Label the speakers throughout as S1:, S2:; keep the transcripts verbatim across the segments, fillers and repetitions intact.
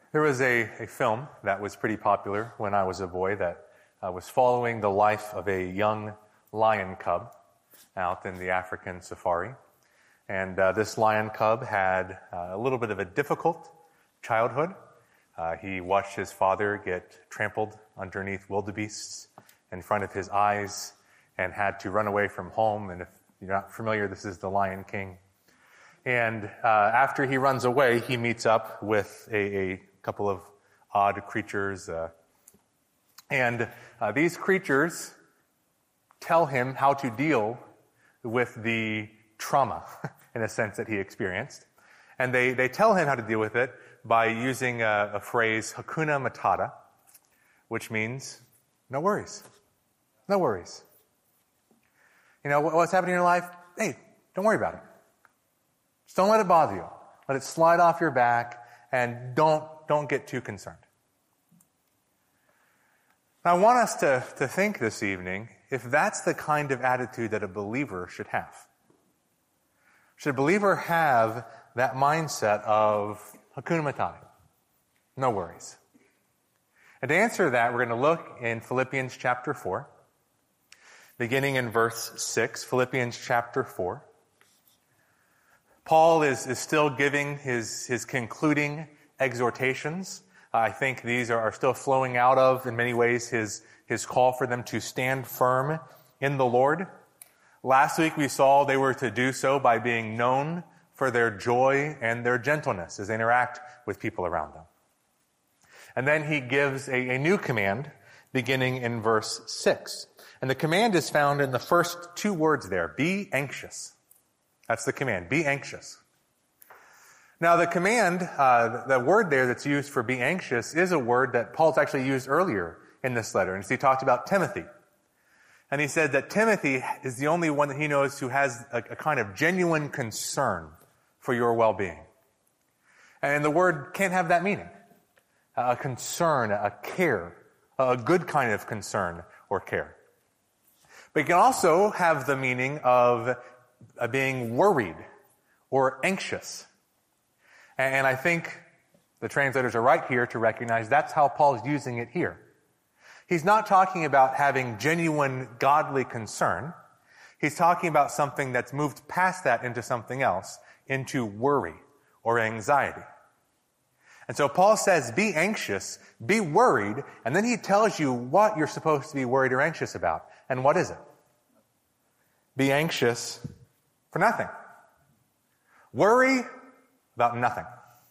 S1: There was a, a film that was pretty popular when I was a boy that uh, was following the life of a young lion cub out in the African safari. And uh, this lion cub had uh, a little bit of a difficult childhood. Uh, he watched his father get trampled underneath wildebeests in front of his eyes and had to run away from home. And if you're not familiar, this is the Lion King. And uh, after he runs away, he meets up with a, a couple of odd creatures. Uh, and uh, these creatures tell him how to deal with the trauma, in a sense, that he experienced. And they, they tell him how to deal with it by using a, a phrase, Hakuna Matata, which means no worries. No worries. You know, what's happening in your life? Hey, don't worry about it. Just don't let it bother you. Let it slide off your back, and don't, don't get too concerned. Now, I want us to, to think this evening if that's the kind of attitude that a believer should have. Should a believer have that mindset of Hakuna Matata? No worries. And to answer that, we're going to look in Philippians chapter four, beginning in verse six, Philippians chapter four. Paul is, is still giving his, his concluding exhortations. I think these are, are still flowing out of, in many ways, his, his call for them to stand firm in the Lord. Last week we saw they were to do so by being known for their joy and their gentleness as they interact with people around them. And then he gives a, a new command beginning in verse six. And the command is found in the first two words there, be anxious. That's the command, be anxious. Now the command, uh, the word there that's used for be anxious is a word that Paul's actually used earlier in this letter. And so he talked about Timothy. And he said that Timothy is the only one that he knows who has a, a kind of genuine concern for your well-being. And the word can't have that meaning. A concern, a care, a good kind of concern or care. But it can also have the meaning of uh, being worried or anxious. And I think the translators are right here to recognize that's how Paul's using it here. He's not talking about having genuine godly concern. He's talking about something that's moved past that into something else, into worry or anxiety. And so Paul says, be anxious, be worried, and then he tells you what you're supposed to be worried or anxious about. And what is it? Be anxious for nothing. Worry about nothing.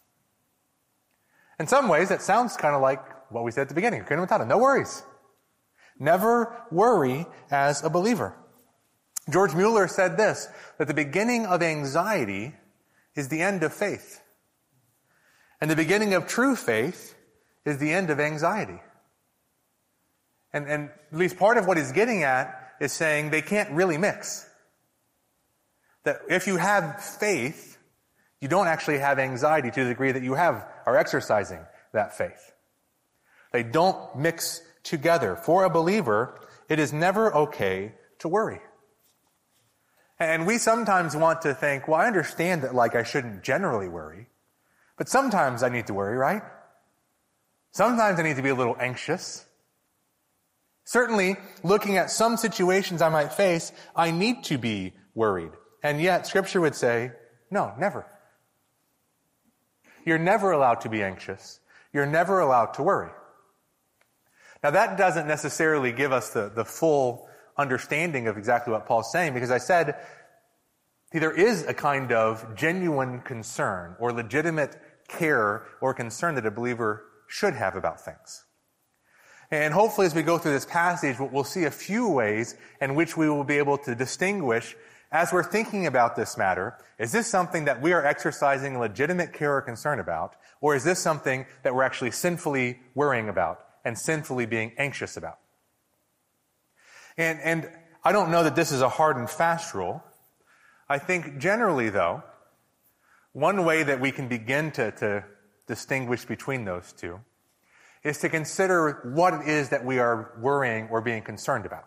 S1: In some ways, that sounds kind of like what we said at the beginning. No worries. Never worry as a believer. George Mueller said this, that the beginning of anxiety is the end of faith. And the beginning of true faith is the end of anxiety. And, and at least part of what he's getting at is saying they can't really mix. That if you have faith, you don't actually have anxiety to the degree that you have are exercising that faith. They don't mix together. For a believer, it is never okay to worry. And we sometimes want to think, well, I understand that like I shouldn't generally worry, but sometimes I need to worry, right? Sometimes I need to be a little anxious. Certainly, looking at some situations I might face, I need to be worried. And yet, Scripture would say, no, never. You're never allowed to be anxious. You're never allowed to worry. Now, that doesn't necessarily give us the, the full understanding of exactly what Paul's saying, because I said there is a kind of genuine concern or legitimate care or concern that a believer should have about things. And hopefully as we go through this passage, we'll see a few ways in which we will be able to distinguish as we're thinking about this matter, is this something that we are exercising legitimate care or concern about, or is this something that we're actually sinfully worrying about and sinfully being anxious about? And, and I don't know that this is a hard and fast rule. I think generally, though, one way that we can begin to, to distinguish between those two is to consider what it is that we are worrying or being concerned about.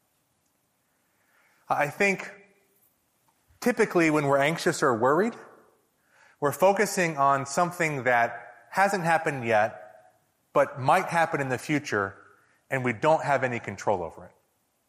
S1: I think typically when we're anxious or worried, we're focusing on something that hasn't happened yet, but might happen in the future, and we don't have any control over it.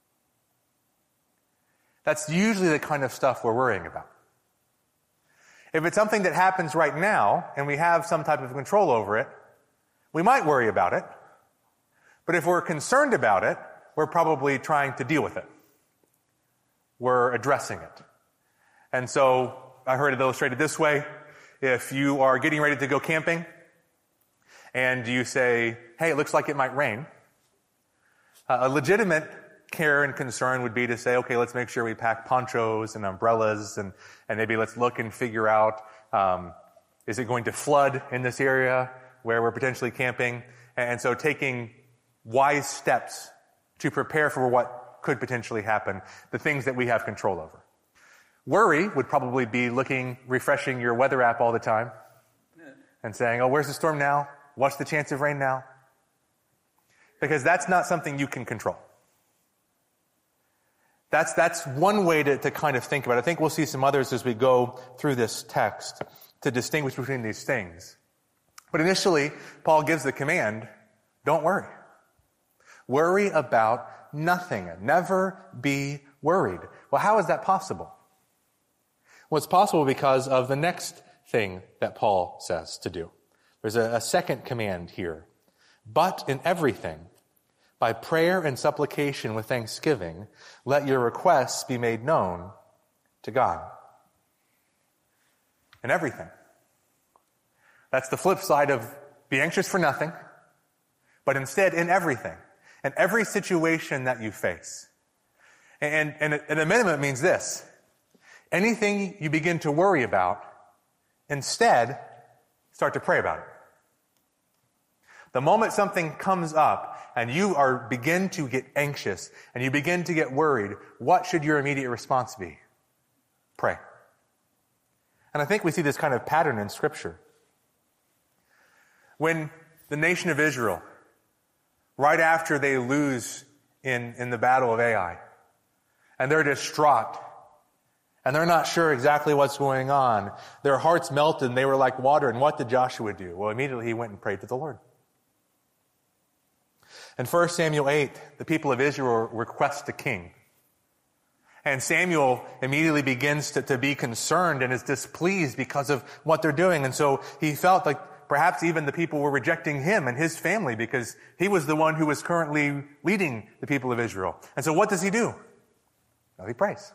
S1: That's usually the kind of stuff we're worrying about. If it's something that happens right now, and we have some type of control over it, we might worry about it. But if we're concerned about it, we're probably trying to deal with it. We're addressing it. And so I heard it illustrated this way. If you are getting ready to go camping and you say, hey, it looks like it might rain, a legitimate care and concern would be to say, okay, let's make sure we pack ponchos and umbrellas, and, and maybe let's look and figure out, um, is it going to flood in this area where we're potentially camping? And so taking wise steps to prepare for what could potentially happen, the things that we have control over. Worry would probably be looking, refreshing your weather app all the time and saying, oh, where's the storm now? What's the chance of rain now? Because that's not something you can control. That's, that's one way to, to kind of think about it. I think we'll see some others as we go through this text to distinguish between these things. But initially, Paul gives the command, don't worry. Worry about nothing. Never be worried. Well, how is that possible? Well, it's possible because of the next thing that Paul says to do. There's a, a second command here. But in everything, by prayer and supplication with thanksgiving, let your requests be made known to God. In everything. That's the flip side of be anxious for nothing, but instead in everything. In every situation that you face. And, and, and a minimum means this. Anything you begin to worry about, instead, start to pray about it. The moment something comes up and you are begin to get anxious and you begin to get worried, what should your immediate response be? Pray. And I think we see this kind of pattern in Scripture. When the nation of Israel, right after they lose in, in the battle of Ai, and they're distraught, and they're not sure exactly what's going on, their hearts melted and they were like water, and what did Joshua do? Well, immediately he went and prayed to the Lord. In First Samuel eight, the people of Israel request a king. And Samuel immediately begins to, to be concerned and is displeased because of what they're doing. And so he felt like perhaps even the people were rejecting him and his family because he was the one who was currently leading the people of Israel. And so what does he do? Well, he prays.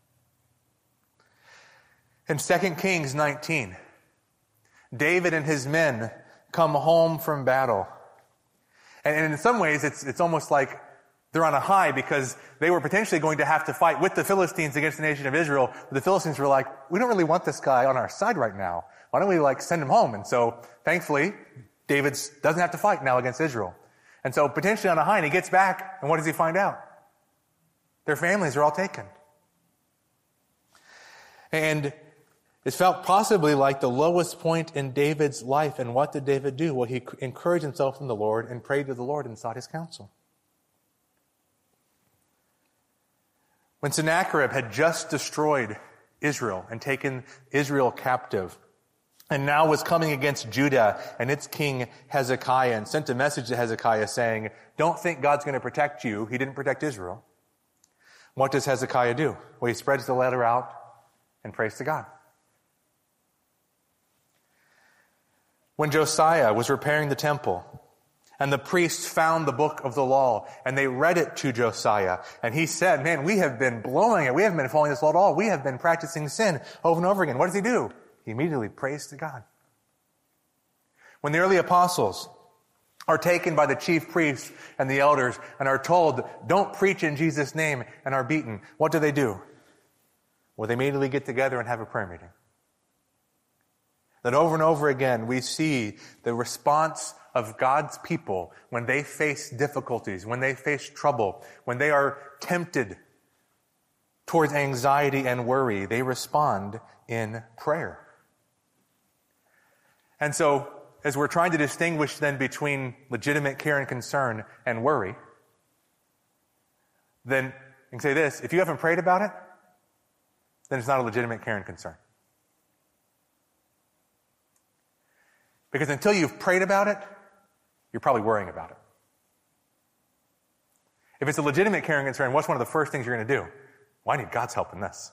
S1: In Second Kings nineteen, David and his men come home from battle. And in some ways, it's, it's almost like they're on a high because they were potentially going to have to fight with the Philistines against the nation of Israel. But the Philistines were like, we don't really want this guy on our side right now. Why don't we like send him home? And so thankfully, David doesn't have to fight now against Israel. And so potentially on a high, and he gets back, and what does he find out? Their families are all taken. And it felt possibly like the lowest point in David's life. And what did David do? Well, he encouraged himself in the Lord and prayed to the Lord and sought his counsel. When Sennacherib had just destroyed Israel and taken Israel captive, and now was coming against Judah and its king Hezekiah, and sent a message to Hezekiah saying, don't think God's going to protect you. He didn't protect Israel. What does Hezekiah do? Well, he spreads the letter out and prays to God. When Josiah was repairing the temple, and the priests found the book of the law, and they read it to Josiah, and he said, man, we have been blowing it. We haven't been following this law at all. We have been practicing sin over and over again. What does he do? He immediately prays to God. When the early apostles are taken by the chief priests and the elders and are told, don't preach in Jesus' name, and are beaten, what do they do? Well, they immediately get together and have a prayer meeting. That over and over again, we see the response of God's people when they face difficulties, when they face trouble, when they are tempted towards anxiety and worry, they respond in prayer. And so, as we're trying to distinguish then between legitimate care and concern and worry, then you can say this, if you haven't prayed about it, then it's not a legitimate care and concern. Because until you've prayed about it, you're probably worrying about it. If it's a legitimate care and concern, what's one of the first things you're going to do? Well, I need God's help in this.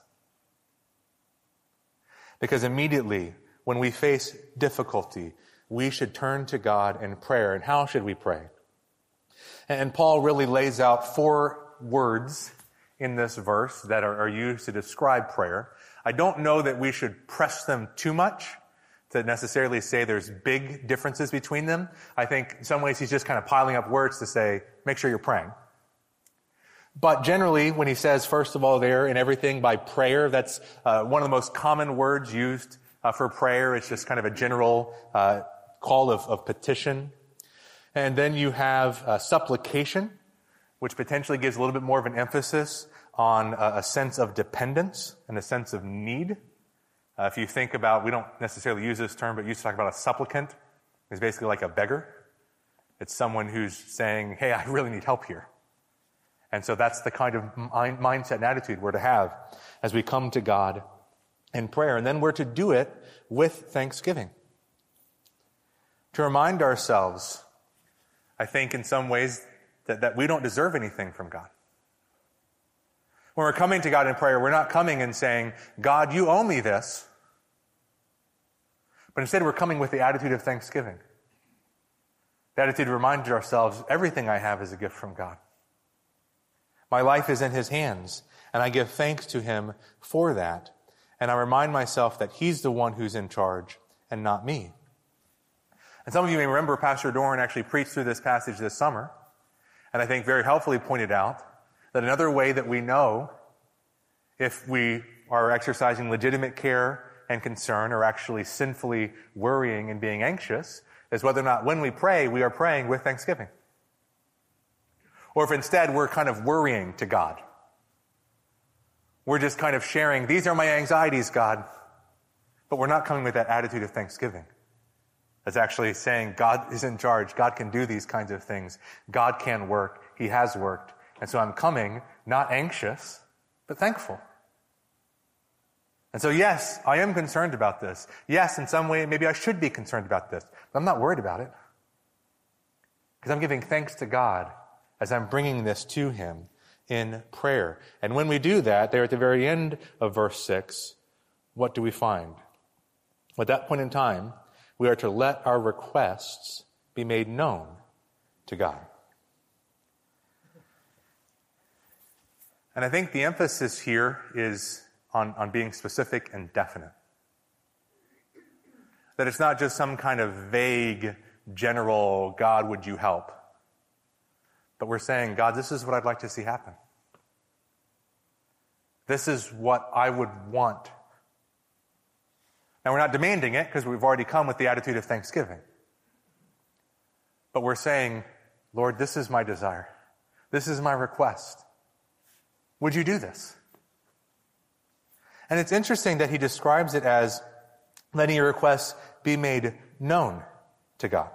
S1: Because immediately, when we face difficulty, we should turn to God in prayer. And how should we pray? And Paul really lays out four words in this verse that are, are used to describe prayer. I don't know that we should press them too much to necessarily say there's big differences between them. I think in some ways he's just kind of piling up words to say, make sure you're praying. But generally, when he says, first of all, there in everything by prayer, that's uh, one of the most common words used uh, for prayer. It's just kind of a general uh, call of, of petition. And then you have uh, supplication, which potentially gives a little bit more of an emphasis on a, a sense of dependence and a sense of need. Uh, if you think about, we don't necessarily use this term, but you used to talk about a supplicant. It's basically like a beggar. It's someone who's saying, hey, I really need help here. And so that's the kind of mind, mindset and attitude we're to have as we come to God in prayer. And then we're to do it with thanksgiving. To remind ourselves, I think in some ways, that, that we don't deserve anything from God. When we're coming to God in prayer, we're not coming and saying, God, you owe me this. But instead we're coming with the attitude of thanksgiving. The attitude to remind ourselves, everything I have is a gift from God. My life is in His hands, and I give thanks to Him for that. And I remind myself that He's the one who's in charge and not me. And some of you may remember Pastor Doran actually preached through this passage this summer, and I think very helpfully pointed out that another way that we know if we are exercising legitimate care and concern or actually sinfully worrying and being anxious is whether or not when we pray, we are praying with thanksgiving. Or if instead we're kind of worrying to God. We're just kind of sharing, these are my anxieties, God. But we're not coming with that attitude of thanksgiving. That's actually saying God is in charge. God can do these kinds of things. God can work. He has worked. And so I'm coming not anxious, but thankful. And so yes, I am concerned about this. Yes, in some way, maybe I should be concerned about this. But I'm not worried about it. Because I'm giving thanks to God as I'm bringing this to Him in prayer. And when we do that, there at the very end of verse six, what do we find? At that point in time, we are to let our requests be made known to God. And I think the emphasis here is on, on being specific and definite. That it's not just some kind of vague, general, God, would you help? But we're saying, God, this is what I'd like to see happen. This is what I would want. Now, we're not demanding it because we've already come with the attitude of thanksgiving. But we're saying, Lord, this is my desire. This is my request. Would you do this? And it's interesting that he describes it as letting your requests be made known to God.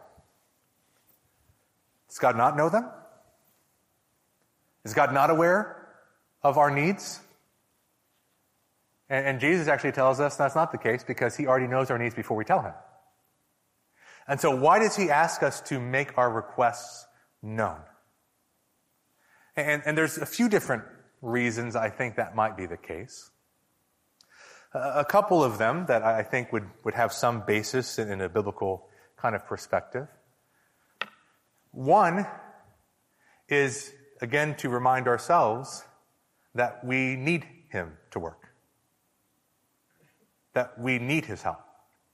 S1: Does God not know them? Is God not aware of our needs? And, and Jesus actually tells us that's not the case because He already knows our needs before we tell Him. And so why does He ask us to make our requests known? And, and there's a few different reasons I think that might be the case. A couple of them that I think would, would have some basis in, in a biblical kind of perspective. One is, again, to remind ourselves that we need Him to work. That we need His help.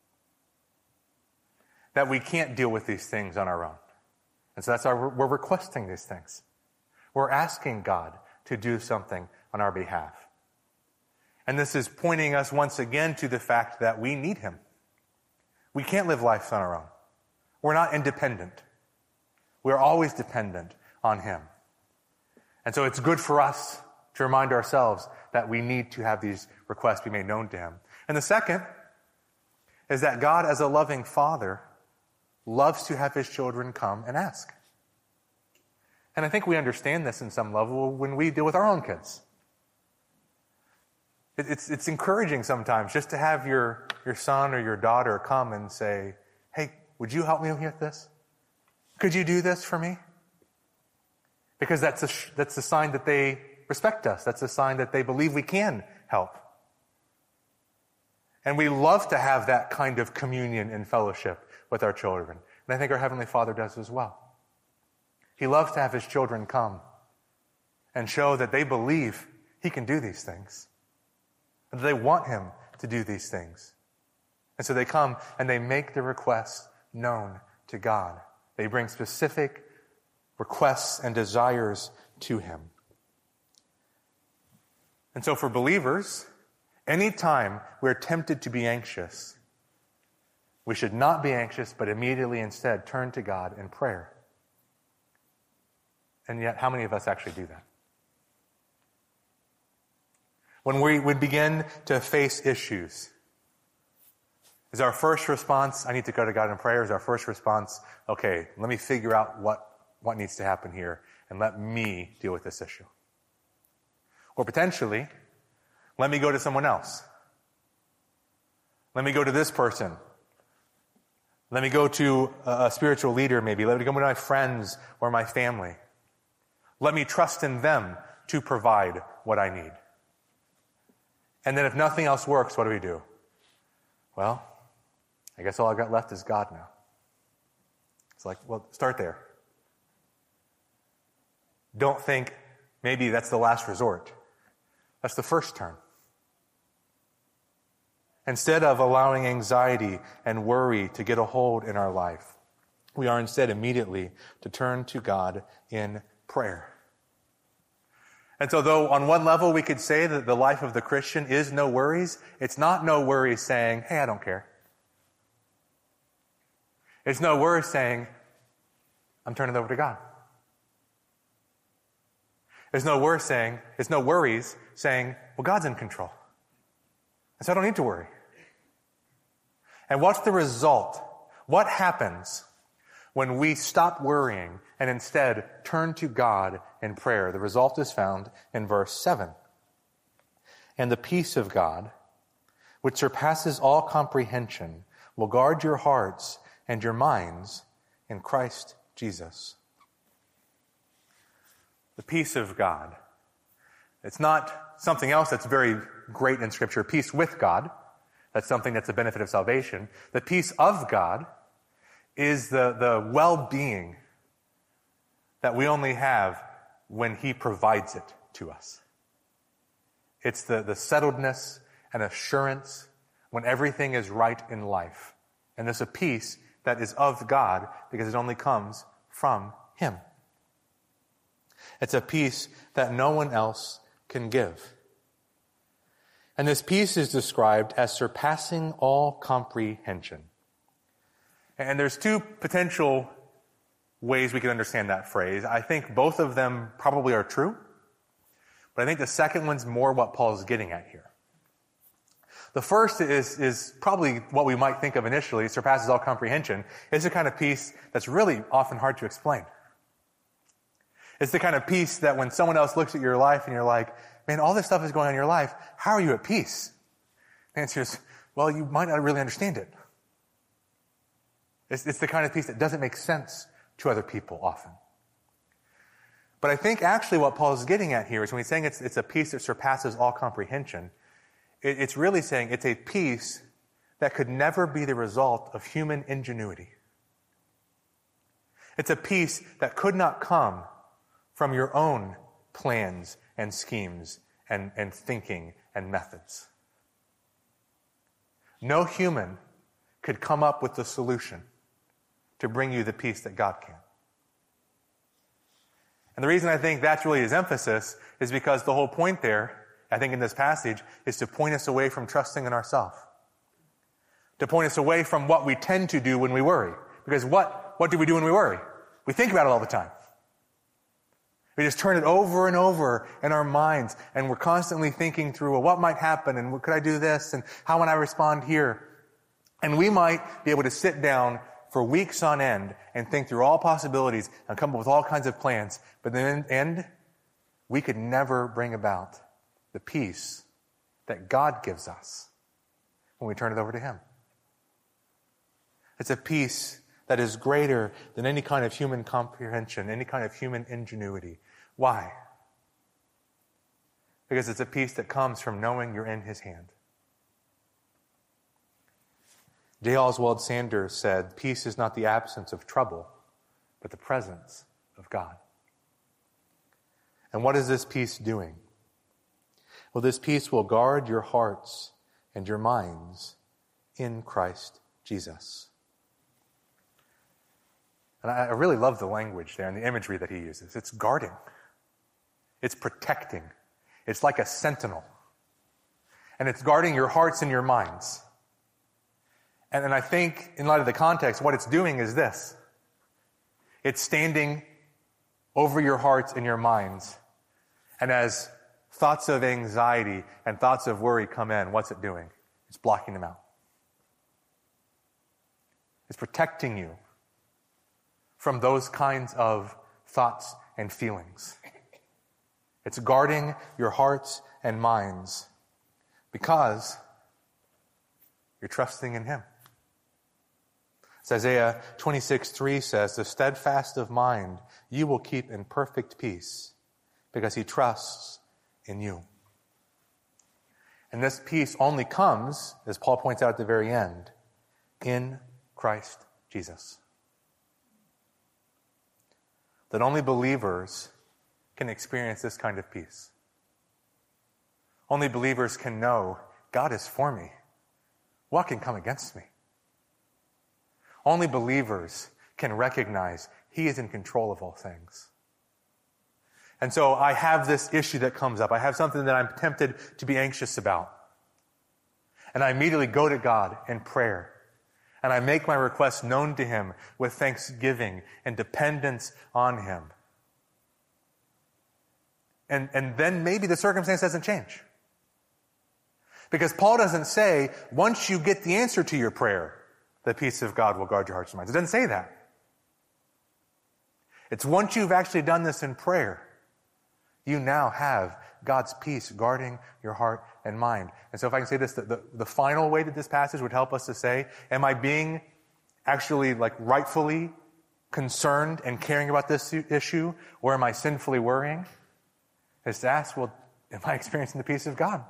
S1: That we can't deal with these things on our own. And so that's why we're requesting these things. We're asking God to do something on our behalf. And this is pointing us once again to the fact that we need Him. We can't live life on our own. We're not independent. We're always dependent on Him. And so it's good for us to remind ourselves that we need to have these requests be made known to Him. And the second is that God, as a loving Father, loves to have His children come and ask. And I think we understand this in some level when we deal with our own kids. It's, it's encouraging sometimes just to have your, your son or your daughter come and say, hey, would you help me with this? Could you do this for me? Because that's a, that's a sign that they respect us. That's a sign that they believe we can help. And we love to have that kind of communion and fellowship with our children. And I think our Heavenly Father does as well. He loves to have His children come and show that they believe He can do these things. And they want Him to do these things. And so they come and they make their requests known to God. They bring specific requests and desires to Him. And so for believers, anytime we're tempted to be anxious, we should not be anxious, but immediately instead turn to God in prayer. And yet, how many of us actually do that? When we would begin to face issues, is our first response, I need to go to God in prayer? Is our first response, okay, let me figure out what, what needs to happen here and let me deal with this issue? Or potentially, let me go to someone else. Let me go to this person. Let me go to a spiritual leader maybe. Let me go to my friends or my family. Let me trust in them to provide what I need. And then if nothing else works, what do we do? Well, I guess all I've got left is God now. It's like, well, start there. Don't think maybe that's the last resort. That's the first turn. Instead of allowing anxiety and worry to get a hold in our life, we are instead immediately to turn to God in prayer. And so though on one level we could say that the life of the Christian is no worries, it's not no worries saying, hey, I don't care. It's no worries saying, I'm turning it over to God. It's no worries saying, it's no worries saying, well, God's in control. And so I don't need to worry. And what's the result? What happens when we stop worrying and instead turn to God in prayer? The result is found in verse seven. And the peace of God, which surpasses all comprehension, will guard your hearts and your minds in Christ Jesus. The peace of God. It's not something else that's very great in Scripture. Peace with God. That's something that's a benefit of salvation. The peace of God is the, the well-being that we only have when He provides it to us. It's the, the settledness and assurance when everything is right in life. And there's a peace that is of God because it only comes from Him. It's a peace that no one else can give. And this peace is described as surpassing all comprehension. And there's two potential ways we can understand that phrase. I think both of them probably are true, but I think the second one's more what Paul is getting at here. The first is, is probably what we might think of initially, surpasses all comprehension. It's the kind of peace that's really often hard to explain. It's the kind of peace that when someone else looks at your life and you're like, man, all this stuff is going on in your life, how are you at peace? The answer is, well, you might not really understand it. It's, it's the kind of peace that doesn't make sense to other people often. But I think actually what Paul is getting at here is when he's saying it's, it's a peace that surpasses all comprehension, it, it's really saying it's a peace that could never be the result of human ingenuity. It's a peace that could not come from your own plans and schemes and, and thinking and methods. No human could come up with the solution to bring you the peace that God can. And the reason I think that's really his emphasis is because the whole point there, I think in this passage, is to point us away from trusting in ourselves. To point us away from what we tend to do when we worry. Because what, what do we do when we worry? We think about it all the time. We just turn it over and over in our minds, and we're constantly thinking through, well, what might happen, and could I do this, and how would I respond here? And we might be able to sit down for weeks on end and think through all possibilities and come up with all kinds of plans, but in the end, we could never bring about the peace that God gives us when we turn it over to Him. It's a peace that is greater than any kind of human comprehension, any kind of human ingenuity. Why? Because it's a peace that comes from knowing you're in his hand. J. Oswald Sanders said, peace is not the absence of trouble, but the presence of God. And what is this peace doing? Well, this peace will guard your hearts and your minds in Christ Jesus. And I really love the language there and the imagery that he uses. It's guarding. It's protecting. It's like a sentinel. And it's guarding your hearts and your minds. And, and I think, in light of the context, what it's doing is this. It's standing over your hearts and your minds. And as thoughts of anxiety and thoughts of worry come in, what's it doing? It's blocking them out. It's protecting you from those kinds of thoughts and feelings. It's guarding your hearts and minds because you're trusting in him. As Isaiah twenty-six three says, the steadfast of mind you will keep in perfect peace because he trusts in you. And this peace only comes, as Paul points out at the very end, in Christ Jesus. That only believers can experience this kind of peace. Only believers can know God is for me. What can come against me? Only believers can recognize he is in control of all things. And so I have this issue that comes up. I have something that I'm tempted to be anxious about. And I immediately go to God in prayer. And I make my request known to him with thanksgiving and dependence on him. And, and then maybe the circumstance doesn't change. Because Paul doesn't say, once you get the answer to your prayer, the peace of God will guard your hearts and minds. It doesn't say that. It's once you've actually done this in prayer, you now have God's peace guarding your heart and mind. And so if I can say this, the, the, the final way that this passage would help us to say, am I being actually like rightfully concerned and caring about this issue, or am I sinfully worrying? Is to ask, well, am I experiencing the peace of God?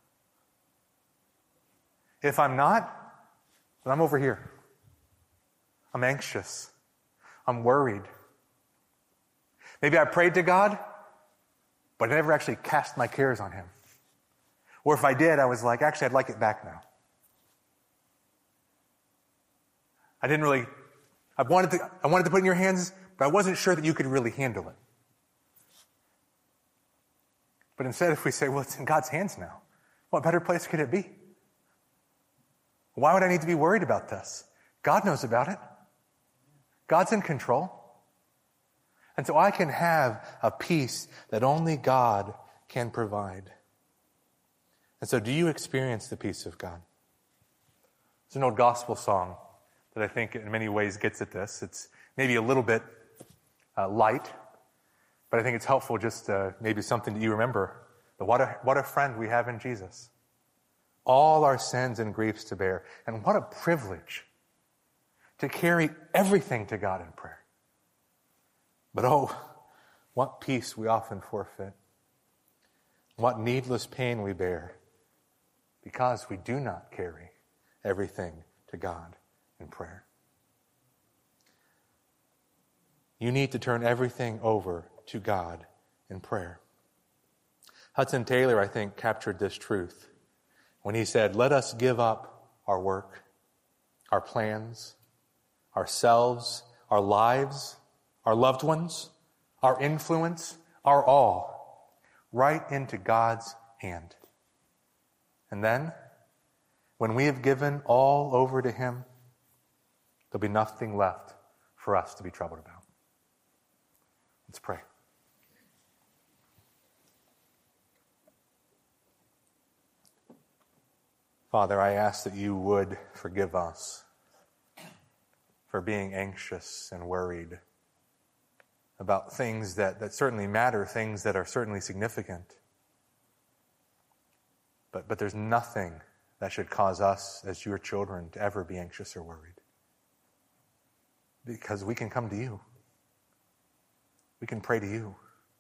S1: If I'm not, then I'm over here. I'm anxious. I'm worried. Maybe I prayed to God, but I never actually cast my cares on him. Or if I did, I was like, actually, I'd like it back now. I didn't really, I wanted to, I wanted to put it in your hands, but I wasn't sure that you could really handle it. But instead, if we say, well, it's in God's hands now, what better place could it be? Why would I need to be worried about this? God knows about it. God's in control. And so I can have a peace that only God can provide. And so do you experience the peace of God? It's an old gospel song that I think in many ways gets at this. It's maybe a little bit uh, light, but I think it's helpful just uh, maybe something that you remember. But what a, what a friend we have in Jesus. All our sins and griefs to bear. And what a privilege to carry everything to God in prayer. But oh, what peace we often forfeit. What needless pain we bear because we do not carry everything to God in prayer. You need to turn everything over to God in prayer. Hudson Taylor, I think, captured this truth when he said, let us give up our work, our plans, ourselves, our lives, our loved ones, our influence, our all, right into God's hand. And then, when we have given all over to him, there'll be nothing left for us to be troubled about. Let's pray. Father, I ask that you would forgive us for being anxious and worried about things that, that certainly matter, things that are certainly significant. But, but there's nothing that should cause us as your children to ever be anxious or worried. because we can come to you. We can pray to you.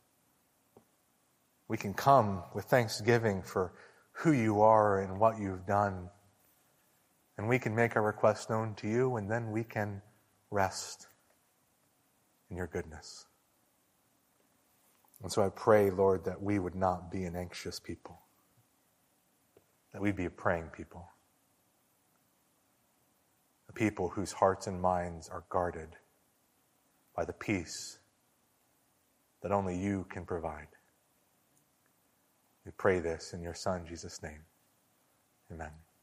S1: We can come with thanksgiving for who you are and what you've done. And we can make our requests known to you, and then we can rest in your goodness. And so I pray, Lord, that we would not be an anxious people, that we'd be a praying people, a people whose hearts and minds are guarded by the peace that only you can provide. We pray this in your Son, Jesus' name. Amen.